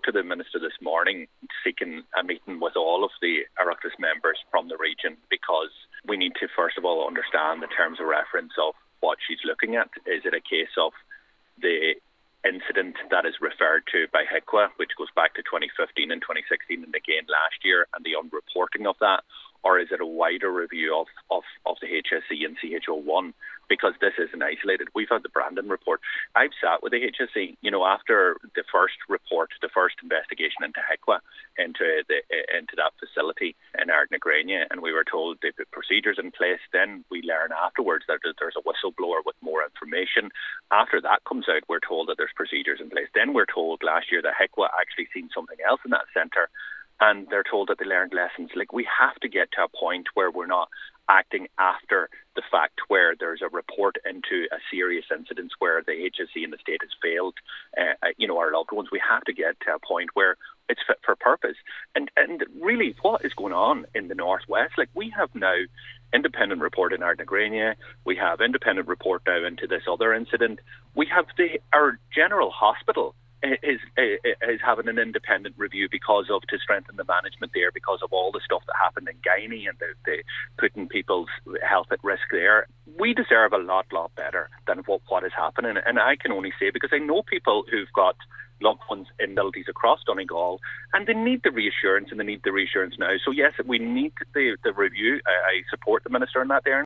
to the Minister this morning seeking a meeting with all of the Oireachtas members from the region, because we need to first of all understand the terms of reference of what she's looking at. Is it a case of the incident that is referred to by HIQA, which goes back to 2015 and 2016 and again last year, and the unreporting of that? Or is it a wider review of the HSE and CHO1? Because this isn't isolated. We've had the Brandon report. I've sat with the HSE, after the first report, the first investigation into HIQA, into that facility in Ardnagrange, and we were told they put procedures in place. Then we learn afterwards that there's a whistleblower with more information. After that comes out, we're told that there's procedures in place. Then we're told last year that HIQA actually seen something else in that centre, and they're told that they learned lessons. We have to get to a point where we're not acting after the fact, where there's a report into a serious incident where the HSE and the state has failed, our loved ones. We have to get to a point where it's fit for purpose. And really, what is going on in the Northwest? We have now independent report in Ardnagrange. We have independent report now into this other incident. We have our general hospital is having an independent review to strengthen the management there, because of all the stuff that happened in Guiney and the putting people's health at risk there. We deserve a lot better than what is happening. And I can only say, because I know people who've got loved ones in villages across Donegal, and they need the reassurance, and they need the reassurance now. So yes, we need the review. I support the Minister on that there.